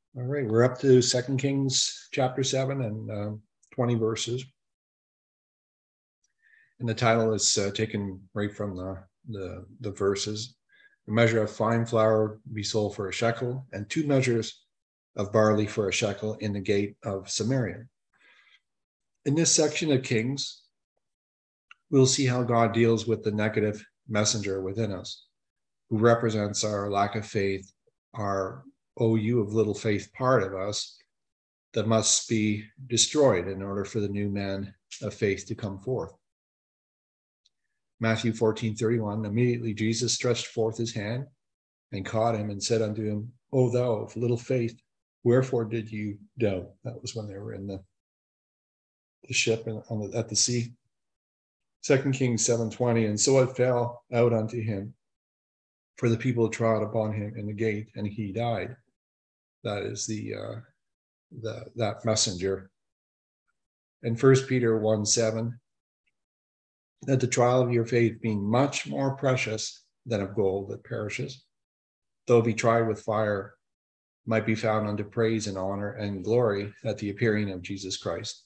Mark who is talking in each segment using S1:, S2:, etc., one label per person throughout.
S1: All right, we're up to 2 Kings chapter 7 and 20 verses. And the title is taken right from the verses. A measure of fine flour be sold for a shekel, and 2 measures of barley for a shekel in the gate of Samaria. In this section of Kings, we'll see how God deals with the negative messenger within us, who represents our lack of faith, our "you of little faith" part of us that must be destroyed in order for the new man of faith to come forth. Matthew 14:31, immediately Jesus stretched forth his hand and caught him and said unto him, O thou of little faith, wherefore did you doubt? That was when they were in the ship at the sea. 2 Kings 7:20, and so it fell out unto him, for the people trod upon him in the gate, and he died. That is that messenger. And 1 Peter 1:7, that the trial of your faith being much more precious than of gold that perishes, though be tried with fire, might be found unto praise and honor and glory at the appearing of Jesus Christ.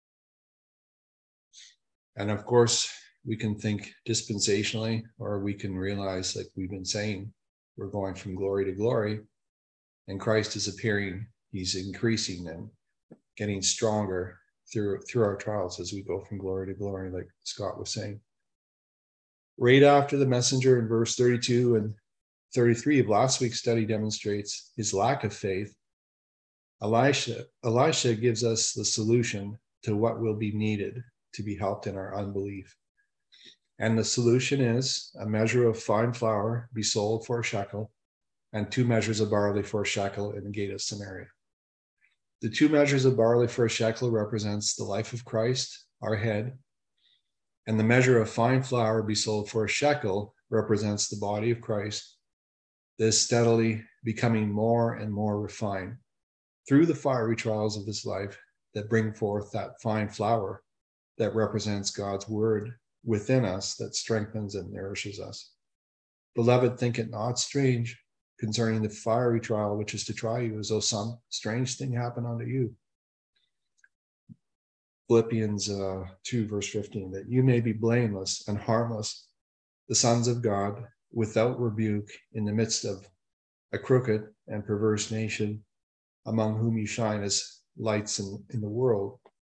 S1: And of course, we can think dispensationally, or we can realize, like we've been saying, we're going from glory to glory, and Christ is appearing. He's increasing and getting stronger through our trials as we go from glory to glory, like Scott was saying. Right after the messenger in verse 32 and 33 of last week's study demonstrates his lack of faith, Elisha gives us the solution to what will be needed to be helped in our unbelief. And the solution is a measure of fine flour be sold for a shekel, and 2 measures of barley for a shekel in the gate of Samaria. The 2 measures of barley for a shekel represents the life of Christ, our head, and the measure of fine flour be sold for a shekel represents the body of Christ that is steadily becoming more and more refined through the fiery trials of this life that bring forth that fine flour that represents God's word within us that strengthens and nourishes us. Beloved, think it not strange concerning the fiery trial which is to try you, as though some strange thing happened unto you. Philippians 2 verse 15, that you may be blameless and harmless, the sons of God, without rebuke, in the midst of a crooked and perverse nation, among whom you shine as lights in the world.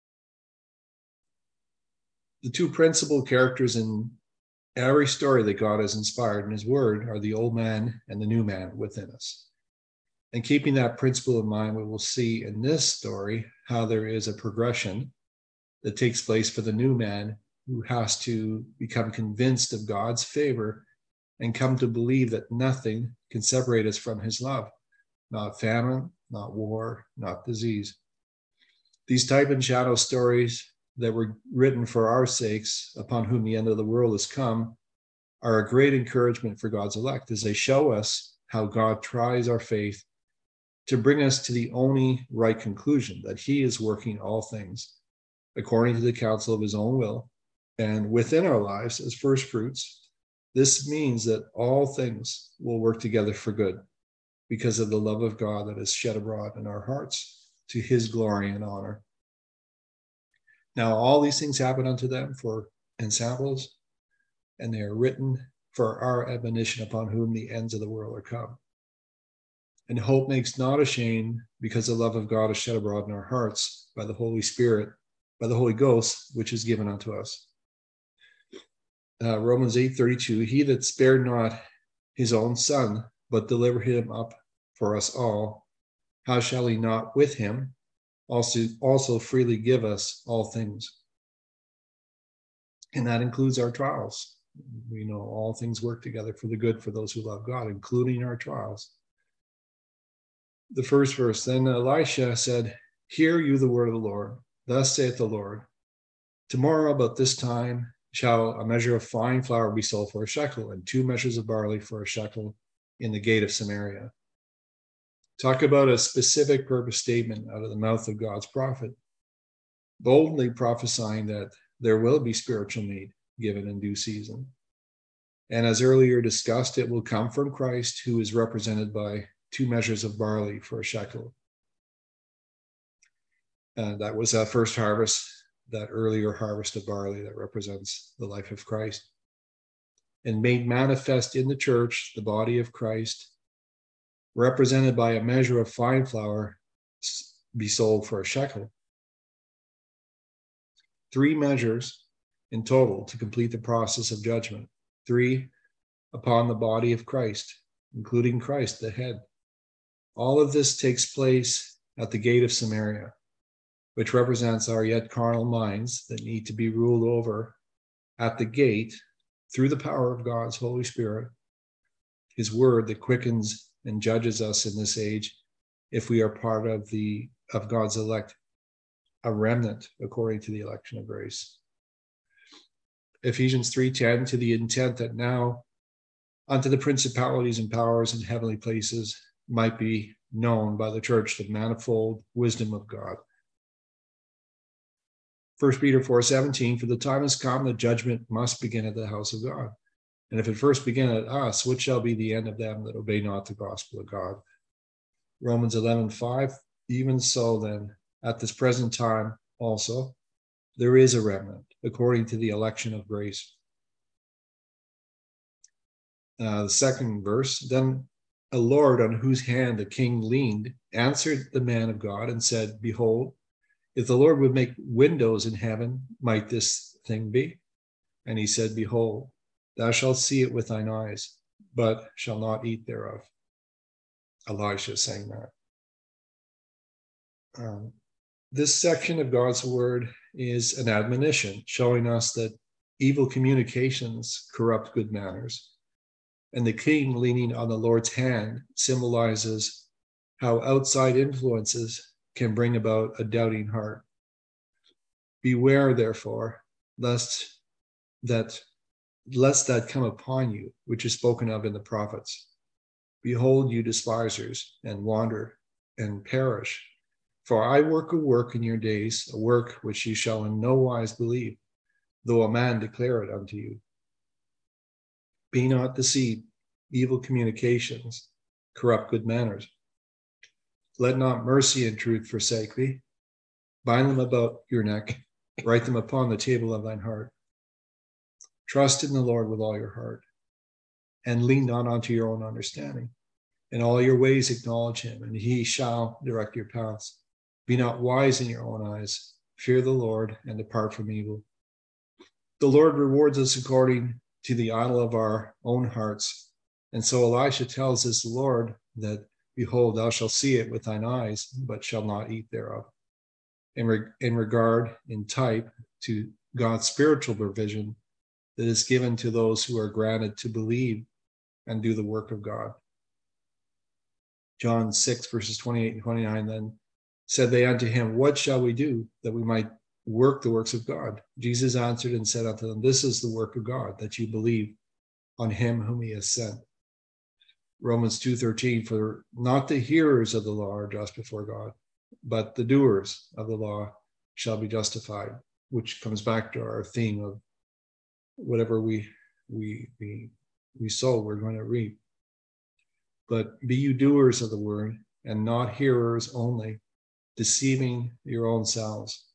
S1: The 2 principal characters in every story that God has inspired in his word are the old man and the new man within us. And keeping that principle in mind, we will see in this story how there is a progression that takes place for the new man, who has to become convinced of God's favor and come to believe that nothing can separate us from his love. Not famine, not war, not disease. These type and shadow stories that were written for our sakes, upon whom the end of the world has come, are a great encouragement for God's elect, as they show us how God tries our faith to bring us to the only right conclusion, that he is working all things according to the counsel of his own will and within our lives as first fruits. This means that all things will work together for good because of the love of God that is shed abroad in our hearts to his glory and honor. Now, all these things happen unto them for ensamples, and they are written for our admonition, upon whom the ends of the world are come. And hope makes not ashamed, because the love of God is shed abroad in our hearts by the Holy Spirit, by the Holy Ghost, which is given unto us. Romans 8:32, he that spared not his own son, but delivered him up for us all, how shall he not with him also freely give us all things? And that includes our trials. We know all things work together for the good for those who love God, including our trials. The first verse, then Elisha said, hear you the word of the Lord. Thus saith the Lord, tomorrow about this time shall a measure of fine flour be sold for a shekel, and 2 measures of barley for a shekel in the gate of Samaria. Talk about a specific purpose statement out of the mouth of God's prophet, boldly prophesying that there will be spiritual need given in due season. And as earlier discussed, it will come from Christ, who is represented by 2 measures of barley for a shekel That was that first harvest, that earlier harvest of barley that represents the life of Christ. And made manifest in the church, the body of Christ, represented by a measure of fine flour, be sold for a shekel. 3 measures in total to complete the process of judgment. 3 upon the body of Christ, including Christ, the head. All of this takes place at the gate of Samaria, which represents our yet carnal minds that need to be ruled over at the gate through the power of God's Holy Spirit, his word that quickens and judges us in this age if we are part of God's elect, a remnant according to the election of grace. Ephesians 3:10, to the intent that now unto the principalities and powers in heavenly places might be known by the church the manifold wisdom of God. 1 Peter 4:17, for the time has come that judgment must begin at the house of God. And if it first begin at us, what shall be the end of them that obey not the gospel of God? Romans 11:5, even so then, at this present time also, there is a remnant according to the election of grace. The second verse, then a Lord on whose hand the king leaned answered the man of God and said, behold, if the Lord would make windows in heaven, might this thing be? And he said, behold, thou shalt see it with thine eyes, but shall not eat thereof. Elisha saying that. This section of God's word is an admonition showing us that evil communications corrupt good manners. And the king leaning on the Lord's hand symbolizes how outside influences can bring about a doubting heart. Beware, therefore, lest that come upon you, which is spoken of in the prophets. Behold, you despisers, and wander and perish. For I work a work in your days, a work which ye shall in no wise believe, though a man declare it unto you. Be not deceived, evil communications corrupt good manners. Let not mercy and truth forsake thee. Bind them about your neck, write them upon the table of thine heart. Trust in the Lord with all your heart, and lean not unto your own understanding. In all your ways acknowledge him, and he shall direct your paths. Be not wise in your own eyes. Fear the Lord, and depart from evil. The Lord rewards us according to the idle of our own hearts. And so Elisha tells his Lord that, behold, thou shalt see it with thine eyes, but shalt not eat thereof. In regard, in type, to God's spiritual provision that is given to those who are granted to believe and do the work of God. John 6, verses 28 and 29, then said they unto him, what shall we do that we might work the works of God? Jesus answered and said unto them, this is the work of God, that you believe on him whom he has sent. Romans 2:13, for not the hearers of the law are just before God, but the doers of the law shall be justified, which comes back to our theme of whatever we sow, we're going to reap. But be you doers of the word, and not hearers only, deceiving your own selves.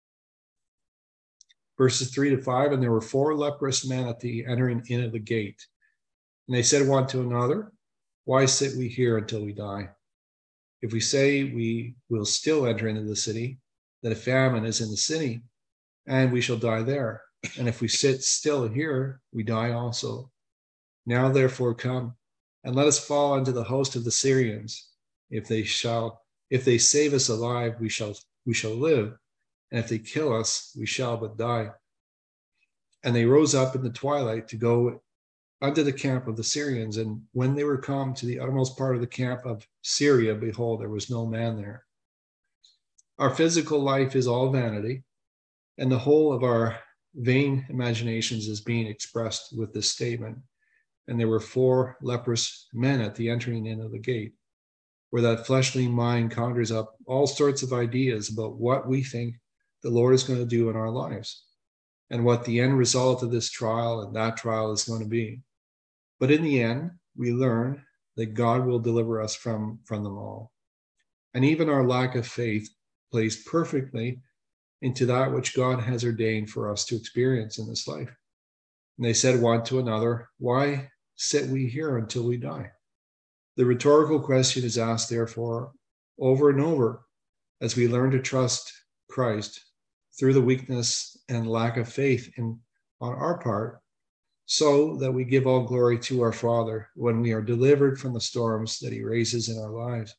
S1: Verses 3-5, and there were 4 leprous men at the entering in of the gate. And they said one to another, why sit we here until we die? If we say we will still enter into the city, that a famine is in the city, and we shall die there. And if we sit still here, we die also. Now therefore come, and let us fall unto the host of the Syrians. If they save us alive, we shall live. And if they kill us, we shall but die. And they rose up in the twilight to go unto the camp of the Syrians. And when they were come to the uttermost part of the camp of Syria, behold, there was no man there. Our physical life is all vanity, and the whole of our vain imaginations is being expressed with this statement. And there were 4 leprous men at the entering in of the gate, where that fleshly mind conjures up all sorts of ideas about what we think the Lord is going to do in our lives, and what the end result of this trial and that trial is going to be. But in the end, we learn that God will deliver us from them all. And even our lack of faith plays perfectly into that which God has ordained for us to experience in this life. And they said one to another, "Why sit we here until we die?" The rhetorical question is asked, therefore, over and over as we learn to trust Christ through the weakness and lack of faith on our part, so that we give all glory to our Father when we are delivered from the storms that he raises in our lives.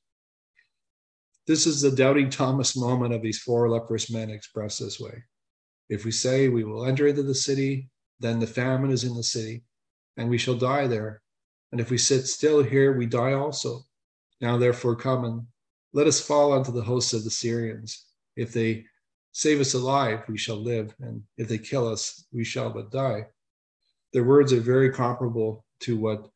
S1: This is the doubting Thomas moment of these four leprous men expressed this way. If we say we will enter into the city, then the famine is in the city, and we shall die there. And if we sit still here, we die also. Now therefore come and let us fall unto the hosts of the Syrians. If they save us alive, we shall live, and if they kill us, we shall but die. Their words are very comparable to what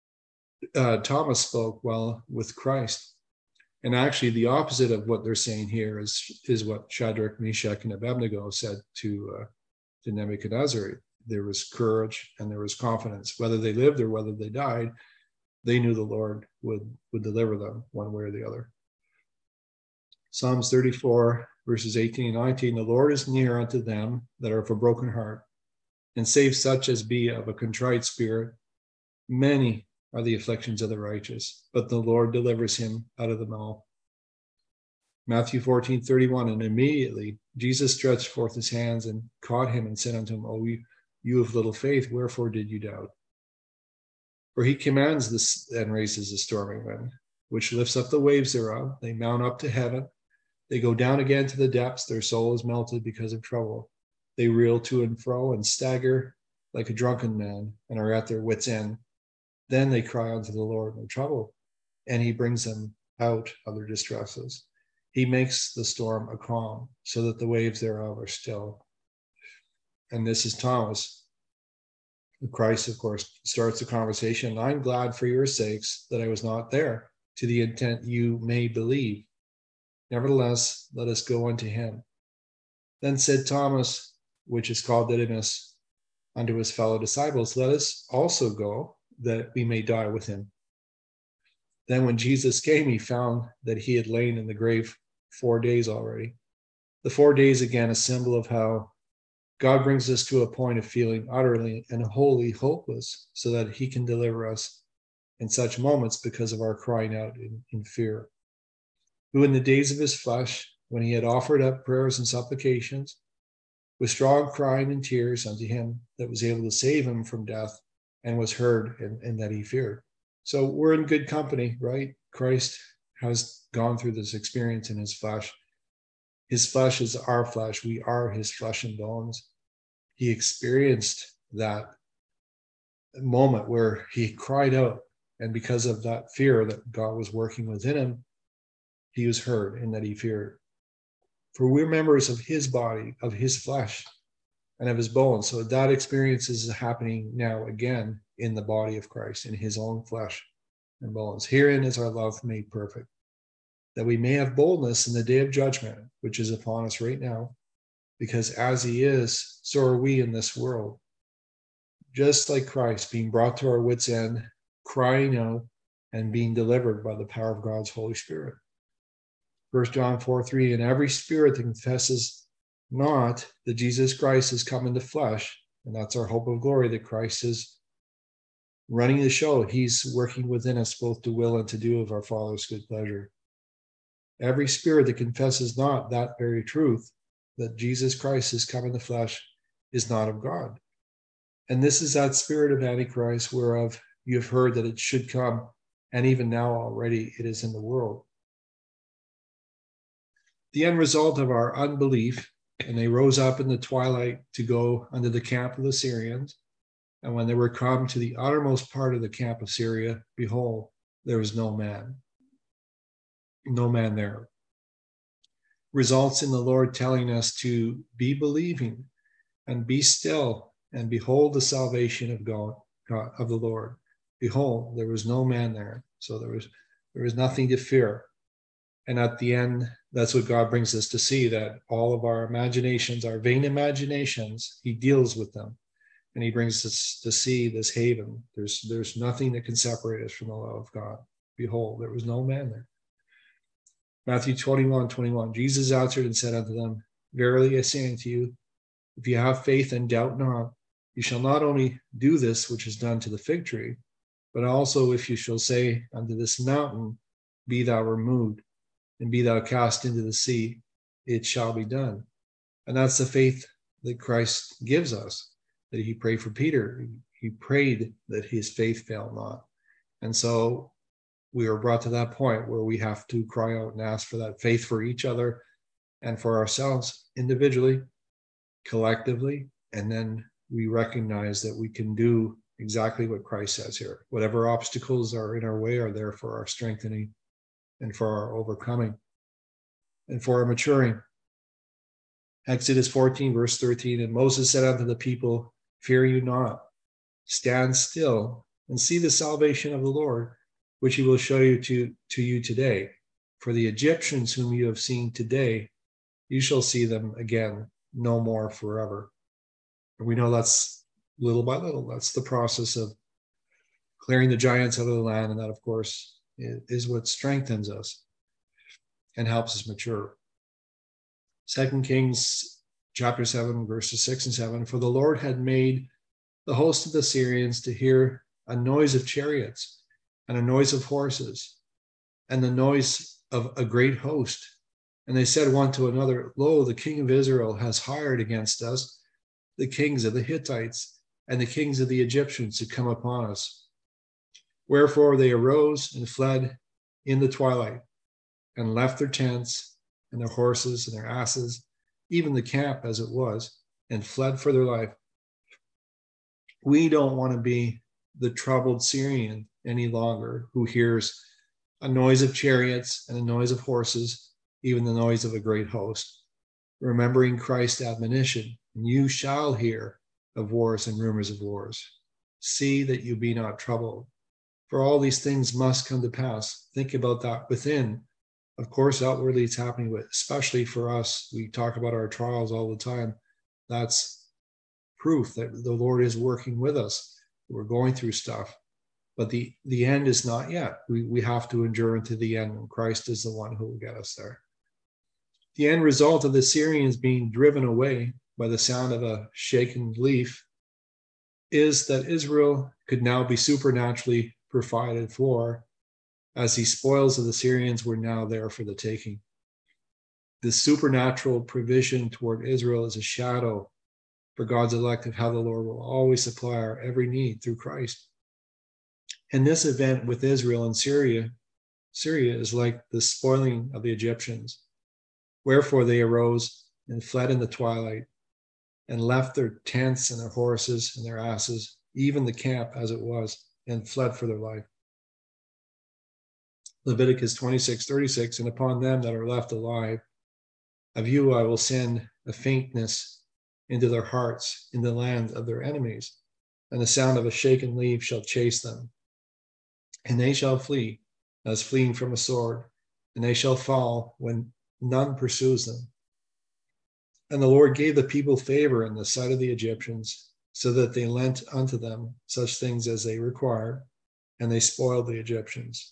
S1: Thomas spoke while with Christ. And actually, the opposite of what they're saying here is what Shadrach, Meshach, and Abednego said to Nebuchadnezzar. There was courage and there was confidence. Whether they lived or whether they died, they knew the Lord would deliver them one way or the other. Psalms 34, verses 18 and 19, the Lord is near unto them that are of a broken heart, and save such as be of a contrite spirit. Many are the afflictions of the righteous, but the Lord delivers him out of them all. Matthew 14:31, and immediately Jesus stretched forth his hands and caught him and said unto him, O you of little faith, wherefore did you doubt? For he commands this and raises the stormy wind, which lifts up the waves thereof. They mount up to heaven. They go down again to the depths. Their soul is melted because of trouble. They reel to and fro and stagger like a drunken man and are at their wits' end. Then they cry unto the Lord in their trouble, and he brings them out of their distresses. He makes the storm a calm, so that the waves thereof are still. And this is Thomas. Christ, of course, starts the conversation. I'm glad for your sakes that I was not there, to the intent you may believe. Nevertheless, let us go unto him. Then said Thomas, which is called Didymus, unto his fellow disciples, let us also go, that we may die with him. Then when Jesus came, he found that he had lain in the grave 4 days already. The 4 days, again, a symbol of how God brings us to a point of feeling utterly and wholly hopeless so that he can deliver us in such moments because of our crying out in fear. Who in the days of his flesh, when he had offered up prayers and supplications, with strong crying and tears unto him that was able to save him from death, and was heard, and that he feared. So we're in good company, right? Christ has gone through this experience in his flesh. His flesh is our flesh. We are his flesh and bones. He experienced that moment where he cried out, and because of that fear that God was working within him, he was heard and that he feared. For we're members of his body, of his flesh, and of his bones. So that experience is happening now again in the body of Christ, in his own flesh and bones. Herein is our love made perfect, that we may have boldness in the day of judgment, which is upon us right now, because as he is, so are we in this world. Just like Christ, being brought to our wits' end, crying out, and being delivered by the power of God's Holy Spirit. 1 John 4:3, and every spirit that confesses not that Jesus Christ has come into flesh, and that's our hope of glory, that Christ is running the show. He's working within us both to will and to do of our Father's good pleasure. Every spirit that confesses not that very truth, that Jesus Christ has come in the flesh, is not of God. And this is that spirit of Antichrist, whereof you have heard that it should come, and even now already it is in the world. The end result of our unbelief, and they rose up in the twilight to go unto the camp of the Syrians. And when they were come to the uttermost part of the camp of Syria, behold, there was no man there. Results in the Lord telling us to be believing and be still and behold the salvation of God, of the Lord. Behold, there was no man there. So there was nothing to fear. And at the end, that's what God brings us to see, that all of our imaginations, our vain imaginations, he deals with them. And he brings us to see this haven. There's nothing that can separate us from the love of God. Behold, there was no man there. Matthew 21:21. Jesus answered and said unto them, Verily I say unto you, if you have faith and doubt not, you shall not only do this which is done to the fig tree, but also if you shall say unto this mountain, be thou removed, and be thou cast into the sea, it shall be done. And that's the faith that Christ gives us, that he prayed for Peter. He prayed that his faith fail not. And so we are brought to that point where we have to cry out and ask for that faith for each other and for ourselves individually, collectively, and then we recognize that we can do exactly what Christ says here. Whatever obstacles are in our way are there for our strengthening and for our overcoming and for our maturing. Exodus 14, verse 13, and Moses said unto the people, fear you not, stand still and see the salvation of the Lord, which he will show you to you today. For the Egyptians whom you have seen today, you shall see them again no more forever. And we know that's little by little. That's the process of clearing the giants out of the land. And that, of course, is what strengthens us and helps us mature. 2 Kings chapter 7, verses 6 and 7. For the Lord had made the host of the Syrians to hear a noise of chariots and a noise of horses and the noise of a great host. And they said one to another, lo, the king of Israel has hired against us the kings of the Hittites and the kings of the Egyptians to come upon us. Wherefore they arose and fled in the twilight and left their tents and their horses and their asses, even the camp as it was, and fled for their life. We don't want to be the troubled Syrian any longer who hears a noise of chariots and a noise of horses, even the noise of a great host. Remembering Christ's admonition, you shall hear of wars and rumors of wars. See that you be not troubled. For all these things must come to pass. Think about that within. Of course, outwardly it's happening, but especially for us, we talk about our trials all the time. That's proof that the Lord is working with us. We're going through stuff, but the end is not yet. We have to endure into the end, and Christ is the one who will get us there. The end result of the Syrians being driven away by the sound of a shaken leaf is that Israel could now be supernaturally provided for, as the spoils of the Syrians were now there for the taking. This supernatural provision toward Israel is a shadow for God's elect of how the Lord will always supply our every need through Christ. And this event with Israel and Syria is like the spoiling of the Egyptians. Wherefore they arose and fled in the twilight and left their tents and their horses and their asses, even the camp as it was, and fled for their life. Leviticus 26:36, and upon them that are left alive, of you I will send a faintness into their hearts in the land of their enemies, and the sound of a shaken leaf shall chase them. And they shall flee as fleeing from a sword, and they shall fall when none pursues them. And the Lord gave the people favor in the sight of the Egyptians, so that they lent unto them such things as they required, and they spoiled the Egyptians.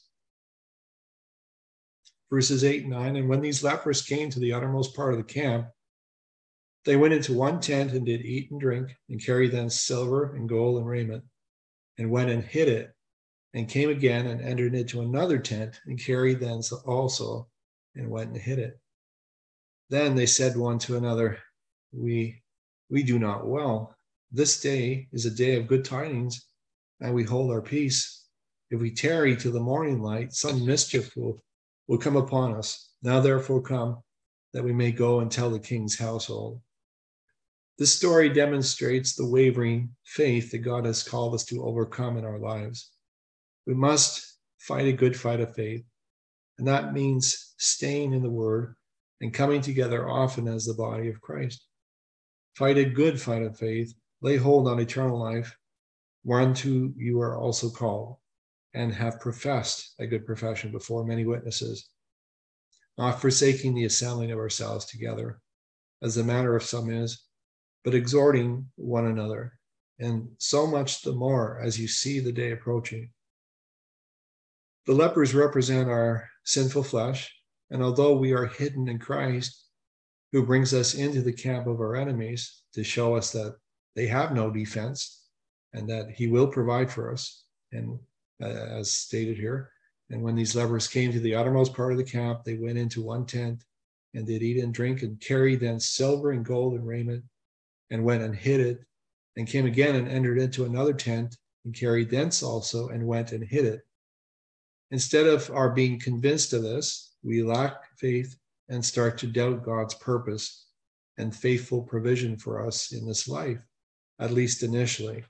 S1: Verses 8 and 9, and when these lepers came to the uttermost part of the camp, they went into one tent and did eat and drink, and carried thence silver and gold and raiment, and went and hid it, and came again and entered into another tent, and carried thence also, and went and hid it. Then they said one to another, we do not well. This day is a day of good tidings, and we hold our peace. If we tarry till the morning light, some mischief will come upon us. Now therefore come, that we may go and tell the king's household. This story demonstrates the wavering faith that God has called us to overcome in our lives. We must fight a good fight of faith, and that means staying in the Word and coming together often as the body of Christ. Fight a good fight of faith, lay hold on eternal life, whereunto you are also called, and have professed a good profession before many witnesses, not forsaking the assembling of ourselves together, as the manner of some is, but exhorting one another, and so much the more as you see the day approaching. The lepers represent our sinful flesh, And although we are hidden in Christ, who brings us into the camp of our enemies to show us that they have no defense and that he will provide for us, and as stated here, and when these lepers came to the uttermost part of the camp, they went into one tent and did eat and drink and carried thence silver and gold and raiment, and went and hid it, and came again and entered into another tent and carried thence also and went and hid it. Instead of our being convinced of this, we lack faith and start to doubt God's purpose and faithful provision for us in this life, at least initially.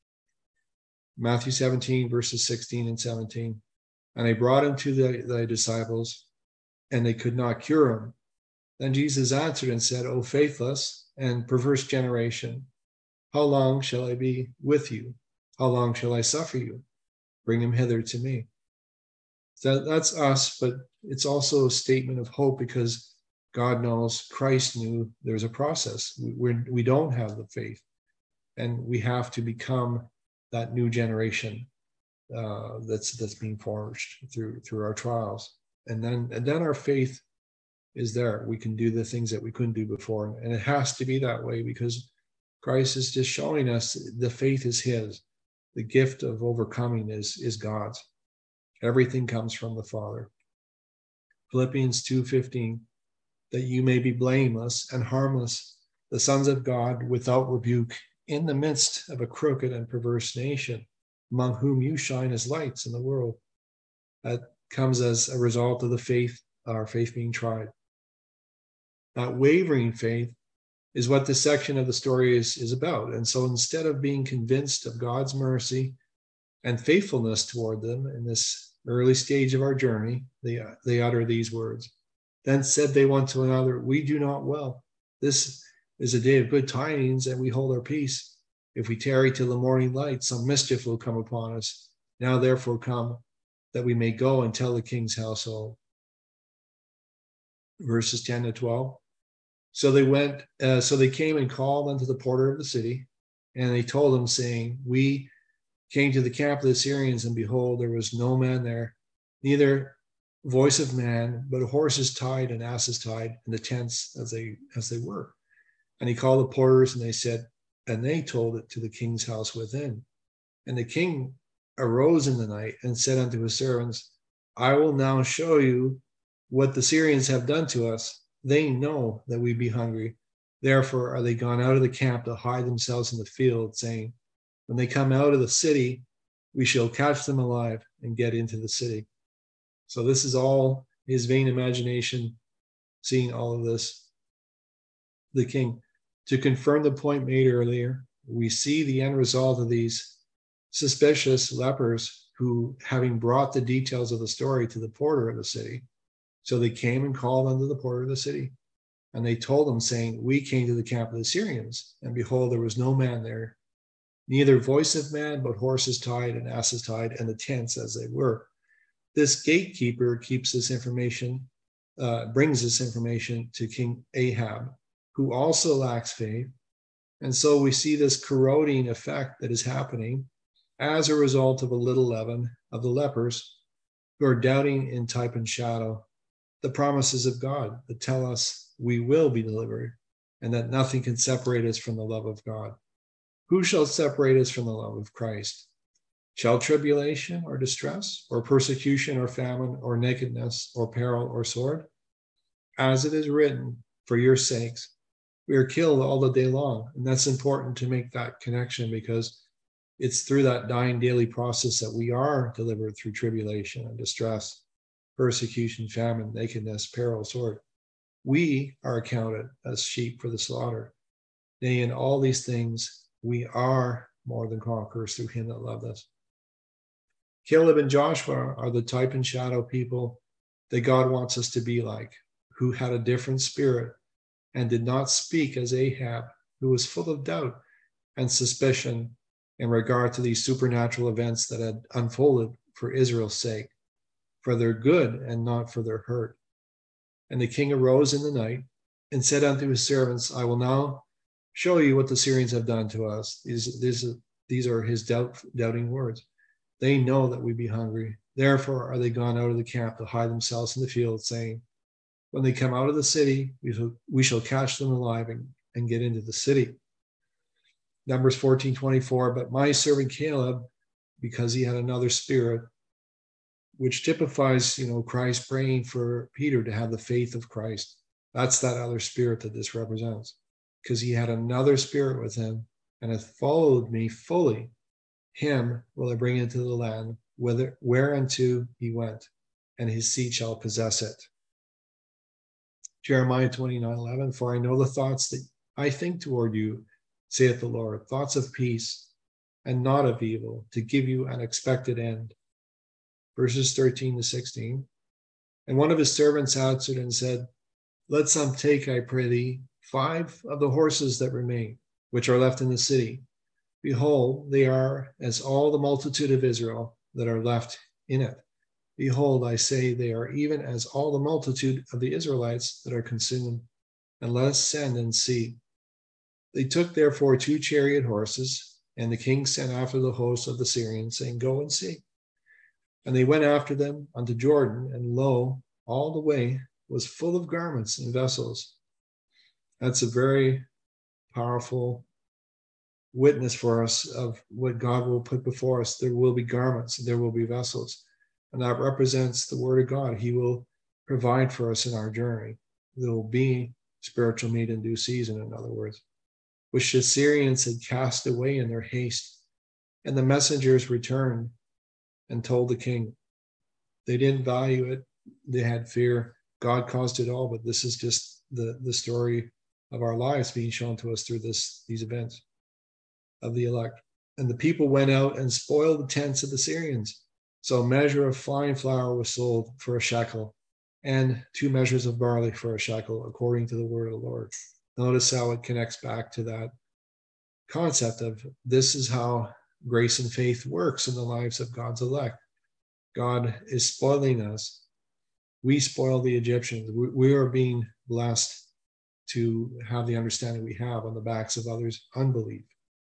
S1: Matthew 17, verses 16 and 17. And they brought him to the disciples, and they could not cure him. Then Jesus answered and said, O faithless and perverse generation, how long shall I be with you? How long shall I suffer you? Bring him hither to me. So that's us, but it's also a statement of hope because God knows, Christ knew there's a process. We don't have the faith, and we have to become that new generation that's being forged through our trials. And then our faith is there. We can do the things that we couldn't do before. And it has to be that way because Christ is just showing us the faith is his. The gift of overcoming is God's. Everything comes from the Father. Philippians 2:15, that you may be blameless and harmless, the sons of God without rebuke, in the midst of a crooked and perverse nation, among whom you shine as lights in the world. That comes as a result of the faith, our faith being tried. That wavering faith is what this section of the story is about. And so instead of being convinced of God's mercy and faithfulness toward them in this early stage of our journey, they utter these words. Then said they one to another, we do not well. This is a day of good tidings, and we hold our peace. If we tarry till the morning light, some mischief will come upon us. Now therefore come, that we may go and tell the king's household. Verses 10 to 12. So they came and called unto the porter of the city, and they told him, saying, we came to the camp of the Syrians, and behold, there was no man there, neither voice of man, but horses tied and asses tied, and the tents as they were. And he called the porters, and they told it to the king's house within. And the king arose in the night and said unto his servants, I will now show you what the Syrians have done to us. They know that we be hungry. Therefore are they gone out of the camp to hide themselves in the field, saying, when they come out of the city, we shall catch them alive and get into the city. So this is all his vain imagination, seeing all of this. The king, to confirm the point made earlier, we see the end result of these suspicious lepers who, having brought the details of the story to the porter of the city, so they came and called unto the porter of the city, and they told him, saying, we came to the camp of the Syrians, and behold, there was no man there, neither voice of man, but horses tied and asses tied, and the tents as they were. This gatekeeper keeps this information, brings this information to King Ahab, who also lacks faith. And so we see this corroding effect that is happening as a result of a little leaven of the lepers who are doubting in type and shadow the promises of God that tell us we will be delivered and that nothing can separate us from the love of God. Who shall separate us from the love of Christ? Shall tribulation or distress or persecution or famine or nakedness or peril or sword? As it is written, for your sakes, we are killed all the day long. And that's important to make that connection because it's through that dying daily process that we are delivered through tribulation and distress, persecution, famine, nakedness, peril, sword. We are accounted as sheep for the slaughter. Nay, in all these things, we are more than conquerors through him that loved us. Caleb and Joshua are the type and shadow people that God wants us to be like, who had a different spirit and did not speak as Ahab, who was full of doubt and suspicion in regard to these supernatural events that had unfolded for Israel's sake, for their good and not for their hurt. And the king arose in the night and said unto his servants, I will now show you what the Syrians have done to us. These are his doubting words. They know that we be hungry. Therefore are they gone out of the camp to hide themselves in the field, saying, When they come out of the city, we shall catch them alive and get into the city. Numbers 14:24, but my servant Caleb, because he had another spirit, which typifies, Christ praying for Peter to have the faith of Christ. That's that other spirit that this represents, because he had another spirit with him and hath followed me fully. Him will I bring into the land whereunto he went, and his seed shall possess it. Jeremiah 29:11, for I know the thoughts that I think toward you, saith the Lord, thoughts of peace and not of evil, to give you an expected end. Verses 13-16. And one of his servants answered and said, let some take, I pray thee, 5 of the horses that remain, which are left in the city. Behold, they are as all the multitude of Israel that are left in it. Behold, I say, they are even as all the multitude of the Israelites that are consumed. And let us send and see. They took therefore 2 chariot horses, and the king sent after the host of the Syrians, saying, go and see. And they went after them unto Jordan, and lo, all the way was full of garments and vessels. That's a very powerful witness for us of what God will put before us. There will be garments, and there will be vessels. And that represents the word of God. He will provide for us in our journey. There will be spiritual meat in due season, in other words, which the Syrians had cast away in their haste. And the messengers returned and told the king. They didn't value it. They had fear. God caused it all, but this is just the story of our lives being shown to us through these events of the elect. And the people went out and spoiled the tents of the Syrians. So a measure of fine flour was sold for a shekel, and 2 measures of barley for a shekel, according to the word of the Lord. Notice how it connects back to that concept of this is how grace and faith works in the lives of God's elect. God is spoiling us. We spoil the Egyptians. We are being blessed to have the understanding we have on the backs of others' unbelief.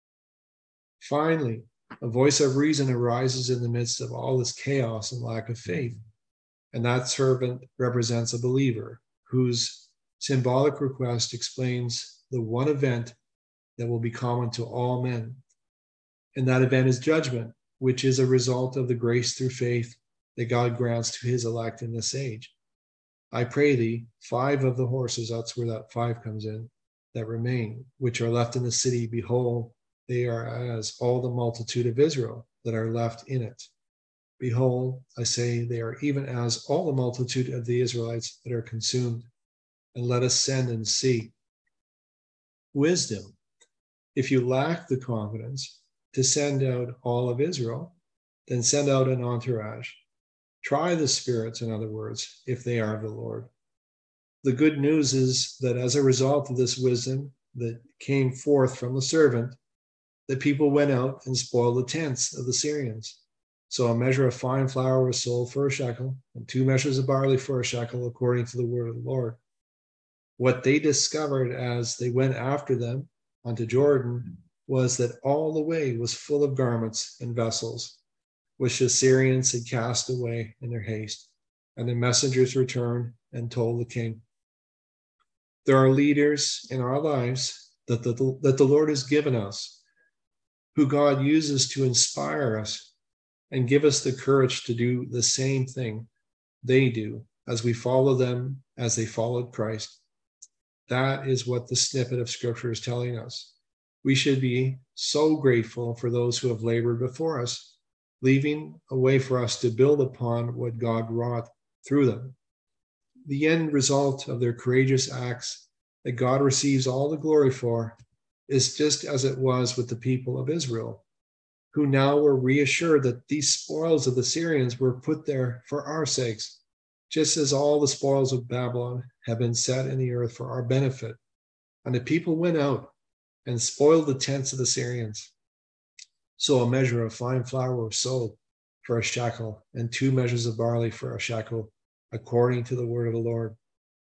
S1: Finally, a voice of reason arises in the midst of all this chaos and lack of faith. And that servant represents a believer whose symbolic request explains the one event that will be common to all men. And that event is judgment, which is a result of the grace through faith that God grants to his elect in this age. I pray thee, 5 of the horses, that's where that 5 comes in, that remain, which are left in the city, behold, they are as all the multitude of Israel that are left in it. Behold, I say, they are even as all the multitude of the Israelites that are consumed. And let us send and see. Wisdom. If you lack the confidence to send out all of Israel, then send out an entourage. Try the spirits, in other words, if they are of the Lord. The good news is that as a result of this wisdom that came forth from the servant, the people went out and spoiled the tents of the Syrians. So a measure of fine flour was sold for a shekel, and 2 measures of barley for a shekel, according to the word of the Lord. What they discovered as they went after them unto Jordan was that all the way was full of garments and vessels, which the Syrians had cast away in their haste. And the messengers returned and told the king. There are leaders in our lives that the Lord has given us, who God uses to inspire us and give us the courage to do the same thing they do as we follow them as they followed Christ. That is what the snippet of Scripture is telling us. We should be so grateful for those who have labored before us, leaving a way for us to build upon what God wrought through them. The end result of their courageous acts that God receives all the glory for is just as it was with the people of Israel, who now were reassured that these spoils of the Syrians were put there for our sakes, just as all the spoils of Babylon have been set in the earth for our benefit. And the people went out and spoiled the tents of the Syrians. So a measure of fine flour was sold for a shekel, and 2 measures of barley for a shekel, according to the word of the Lord.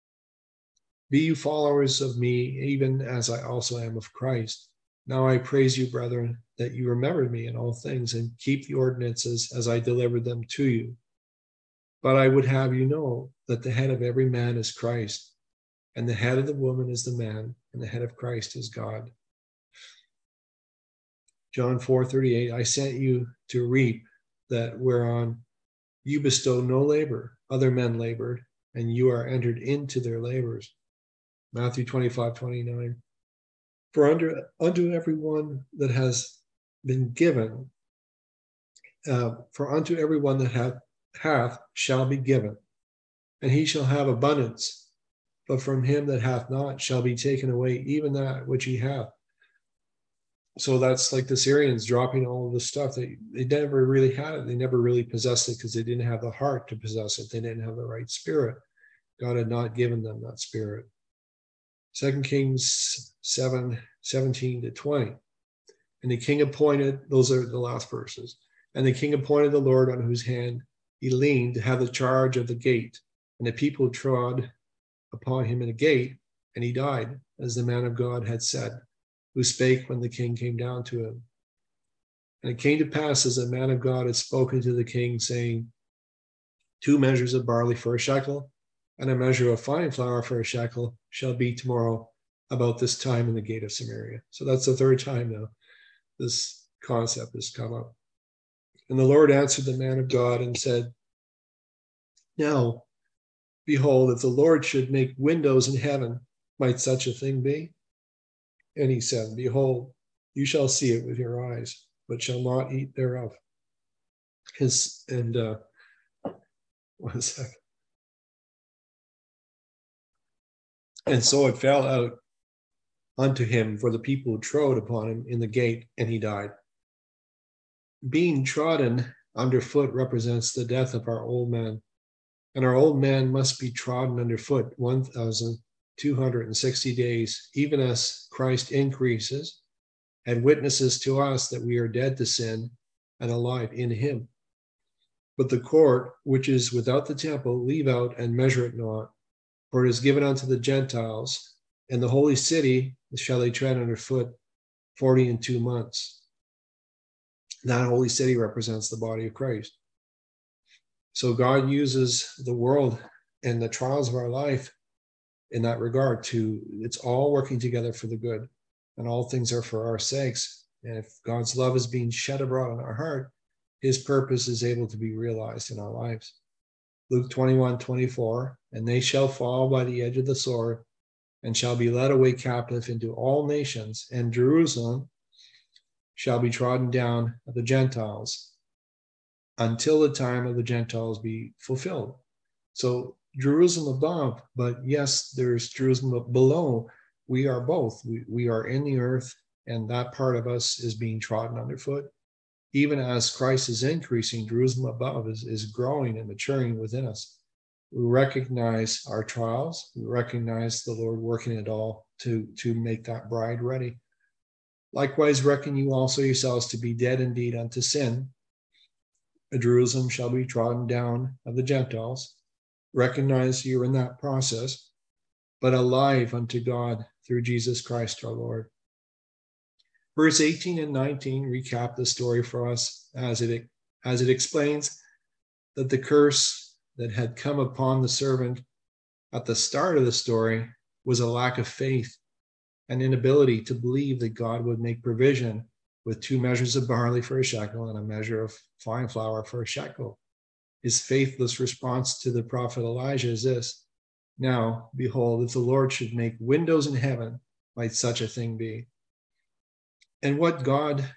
S1: Be you followers of me, even as I also am of Christ. Now I praise you, brethren, that you remembered me in all things and keep the ordinances as I delivered them to you. But I would have you know that the head of every man is Christ, and the head of the woman is the man, and the head of Christ is God. John 4:38, I sent you to reap that whereon you bestow no labor. Other men labored, and you are entered into their labors. Matthew 25:29. For unto everyone that has been given, for unto everyone that hath shall be given, and he shall have abundance. But from him that hath not shall be taken away even that which he hath. So that's like the Syrians dropping all of the stuff. They never really had it. They never really possessed it because they didn't have the heart to possess it. They didn't have the right spirit. God had not given them that spirit. 2 Kings 7:17-20. And the king appointed, those are the last verses, and the king appointed the Lord on whose hand he leaned to have the charge of the gate. And the people trod upon him in the gate, and he died, as the man of God had said, who spake when the king came down to him. And it came to pass, as the man of God had spoken to the king, saying, 2 measures of barley for a shekel, and a measure of fine flour for a shekel shall be tomorrow about this time in the gate of Samaria. So that's the 3rd time now this concept has come up. And the Lord answered the man of God and said, now, behold, if the Lord should make windows in heaven, might such a thing be? And he said, behold, you shall see it with your eyes, but shall not eat thereof. One second. And so it fell out unto him for the people who trod upon him in the gate, and he died. Being trodden underfoot represents the death of our old man, and our old man must be trodden underfoot 1,260 days, even as Christ increases and witnesses to us that we are dead to sin and alive in him. But the court, which is without the temple, leave out and measure it not, for it is given unto the Gentiles, and the holy city shall they tread underfoot 42 months. That holy city represents the body of Christ. So God uses the world and the trials of our life in that regard it's all working together for the good, and all things are for our sakes. And if God's love is being shed abroad in our heart, his purpose is able to be realized in our lives. Luke 21:24, and they shall fall by the edge of the sword, and shall be led away captive into all nations, and Jerusalem shall be trodden down of the Gentiles until the time of the Gentiles be fulfilled. So Jerusalem above, but yes, there's Jerusalem below. We are both. We are in the earth, and that part of us is being trodden underfoot. Even as Christ is increasing, Jerusalem above is growing and maturing within us. We recognize our trials. We recognize the Lord working it all to make that bride ready. Likewise, reckon you also yourselves to be dead indeed unto sin. Jerusalem shall be trodden down of the Gentiles. Recognize you're in that process, but alive unto God through Jesus Christ our Lord. Verse 18 and 19 recap the story for us as it explains that the curse that had come upon the servant at the start of the story was a lack of faith, an inability to believe that God would make provision with 2 measures of barley for a shekel and a measure of fine flour for a shekel. His faithless response to the prophet Elijah is this: now, behold, if the Lord should make windows in heaven, might such a thing be? And what God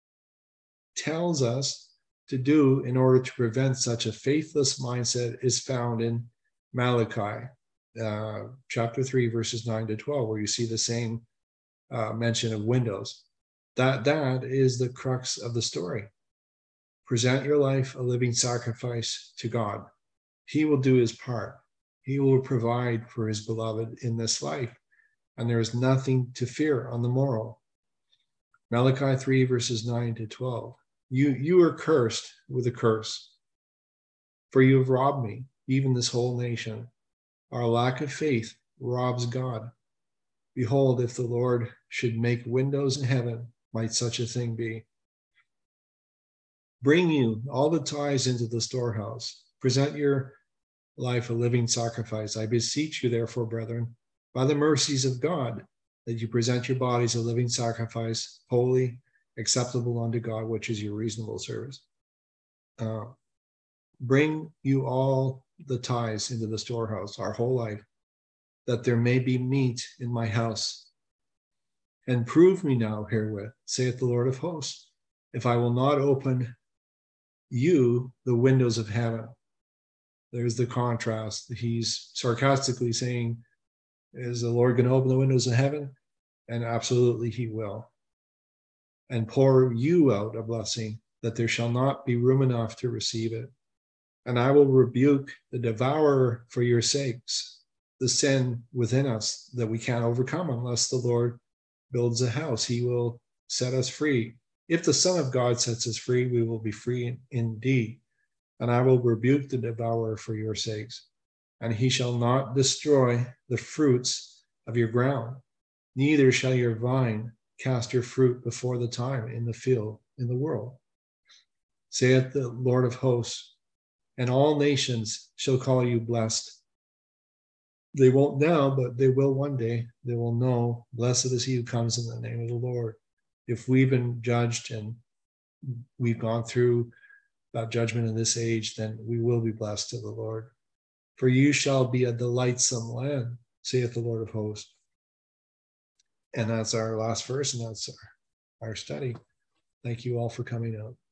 S1: tells us to do in order to prevent such a faithless mindset is found in Malachi, chapter 3, verses 9-12, where you see the same mention of windows. That is the crux of the story. Present your life a living sacrifice to God. He will do his part. He will provide for his beloved in this life, and there is nothing to fear on the morrow. Malachi 3, verses 9-12. You are cursed with a curse, for you have robbed me, even this whole nation. Our lack of faith robs God. Behold, if the Lord should make windows in heaven, might such a thing be? Bring you all the tithes into the storehouse, Present your life a living sacrifice. I beseech you, therefore, brethren, by the mercies of God, that you present your bodies a living sacrifice, holy, acceptable unto God, which is your reasonable service. Bring you all the tithes into the storehouse, our whole life, that there may be meat in my house. And prove me now herewith, saith the Lord of hosts, if I will not open you the windows of heaven. There's the contrast. He's sarcastically saying, is the Lord going to open the windows of heaven? And absolutely he will. And pour you out a blessing, that there shall not be room enough to receive it. And I will rebuke the devourer for your sakes, the sin within us that we can't overcome unless the Lord builds a house. He will set us free. If the Son of God sets us free, we will be free indeed. And I will rebuke the devourer for your sakes, and he shall not destroy the fruits of your ground, neither shall your vine cast your fruit before the time in the field, in the world, saith the Lord of hosts. And all nations shall call you blessed. They won't now, but they will one day. They will know, blessed is he who comes in the name of the Lord. If we've been judged and we've gone through that judgment in this age, then we will be blessed to the Lord. For you shall be a delightsome land, saith the Lord of hosts. And that's our last verse, and that's our study. Thank you all for coming out.